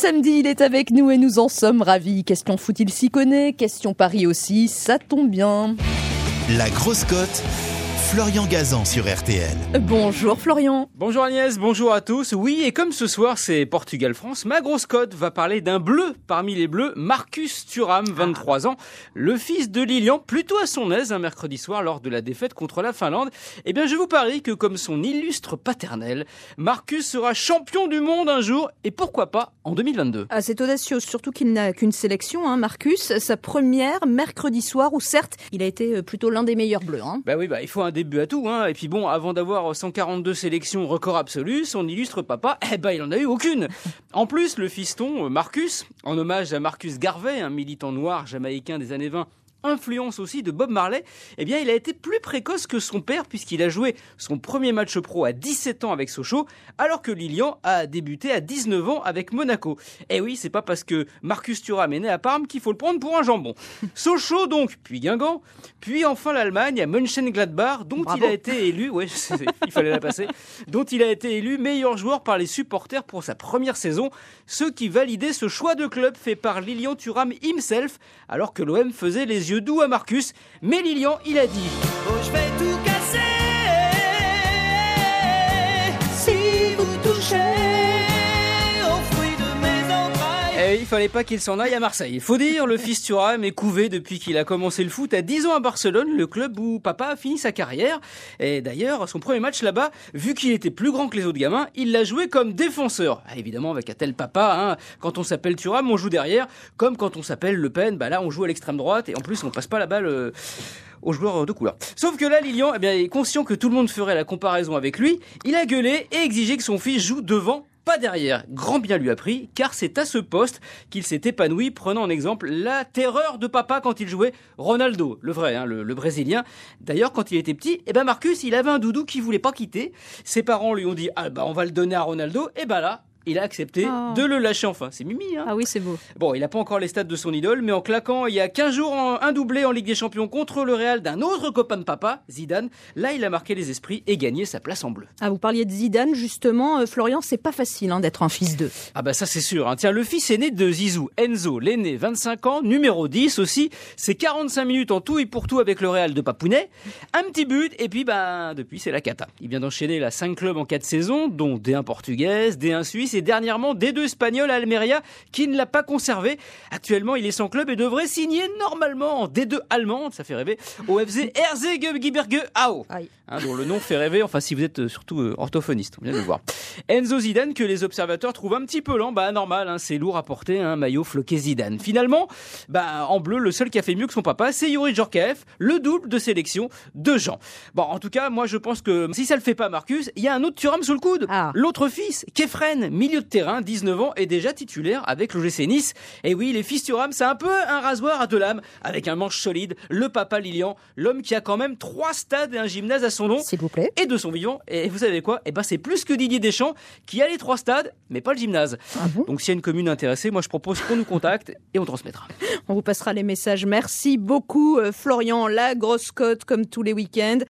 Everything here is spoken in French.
samedi, il est avec nous et nous en sommes ravis. Question foot, il s'y connaît. Question Paris aussi, ça tombe bien. La grosse cote, Florian Gazan sur RTL. Bonjour Florian. Bonjour Agnès, bonjour à tous. Oui, et comme ce soir c'est Portugal-France, ma grosse cote va parler d'un bleu parmi les bleus, Marcus Thuram, 23 ans, le fils de Lilian, plutôt à son aise un mercredi soir lors de la défaite contre la Finlande. Eh bien je vous parie que comme son illustre paternel, Marcus sera champion du monde un jour, et pourquoi pas en 2022. Ah, c'est audacieux, surtout qu'il n'a qu'une sélection, Marcus, sa première mercredi soir où certes il a été plutôt l'un des meilleurs bleus. Bah oui, il faut un début à tout, et puis bon, avant d'avoir 142 sélections record absolu, son illustre papa, il en a eu aucune. En plus, le fiston Marcus, en hommage à Marcus Garvey, un militant noir jamaïcain des années 20, influence aussi de Bob Marley, il a été plus précoce que son père puisqu'il a joué son premier match pro à 17 ans avec Sochaux, alors que Lilian a débuté à 19 ans avec Monaco. Et oui, c'est pas parce que Marcus Thuram est né à Parme qu'il faut le prendre pour un jambon. Sochaux donc, puis Guingamp, puis enfin l'Allemagne à Mönchengladbach, dont Bravo. il a été élu, il fallait la passer, dont il a été élu meilleur joueur par les supporters pour sa première saison, ce qui validait ce choix de club fait par Lilian Thuram himself, alors que l'OM faisait les yeux doux à Marcus, mais Lilian, il a dit Oh, je vais tout casser si vous touchez aux fruits de mes entrailles. il fallait pas qu'il s'en aille à Marseille. Il faut dire, le fils Thuram est couvé depuis qu'il a commencé le foot à 10 ans à Barcelone, le club où papa a fini sa carrière. Et d'ailleurs, son premier match là-bas, vu qu'il était plus grand que les autres gamins, il l'a joué comme défenseur. Évidemment, avec un tel papa, quand on s'appelle Thuram, on joue derrière, comme quand on s'appelle Le Pen, là on joue à l'extrême droite et en plus on passe pas la balle aux joueurs de couleur. Sauf que là, Lilian, est conscient que tout le monde ferait la comparaison avec lui, il a gueulé et exigé que son fils joue devant, pas derrière. Grand bien lui a pris, car c'est à ce poste qu'il s'est épanoui, prenant en exemple la terreur de papa quand il jouait Ronaldo, le vrai, le Brésilien. D'ailleurs, quand il était petit, Marcus, il avait un doudou qu'il voulait pas quitter. Ses parents lui ont dit, on va le donner à Ronaldo, et là, il a accepté de le lâcher enfin. C'est Mimi, Ah oui, c'est beau. Bon, il n'a pas encore les stats de son idole, mais en claquant il y a 15 jours un doublé en Ligue des Champions contre le Real d'un autre copain de papa, Zidane, là il a marqué les esprits et gagné sa place en bleu. Ah, vous parliez de Zidane, justement, Florian, c'est pas facile d'être un fils d'eux. Ah ça c'est sûr. Tiens, le fils aîné de Zizou, Enzo, l'aîné, 25 ans, numéro 10 aussi, c'est 45 minutes en tout et pour tout avec le Real de Papounet, un petit but et puis depuis c'est la cata. Il vient d'enchaîner 5 clubs en 4 saisons, dont D1 portugaise, D1 suisse et dernièrement D2 espagnol à Almeria qui ne l'a pas conservé. Actuellement, il est sans club et devrait signer normalement en D2 allemande, ça fait rêver, au FC Erzgebirge Aue, dont le nom fait rêver, enfin si vous êtes surtout orthophoniste, on vient de le voir. Enzo Zidane que les observateurs trouvent un petit peu lent, normal, c'est lourd à porter, maillot floqué Zidane. Finalement, en bleu, le seul qui a fait mieux que son papa, c'est Youri Djorkaeff, le double de sélection de Jean. En tout cas, moi je pense que si ça le fait pas Marcus, il y a un autre Thuram sous le coude. L'autre fils, Kefren, milieu de terrain, 19 ans, est déjà titulaire avec l'OGC Nice. Et oui, les fils Thuram, c'est un peu un rasoir à deux lames, avec un manche solide, le papa Lilian, l'homme qui a quand même 3 stades et un gymnase à son nom. S'il vous plaît. Et de son vivant. Et vous savez quoi ? C'est plus que Didier Deschamps qui a les 3 stades, mais pas le gymnase. Ah bon ? Donc s'il y a une commune intéressée, moi je propose qu'on nous contacte et on transmettra. On vous passera les messages. Merci beaucoup Florian, la grosse cote comme tous les week-ends.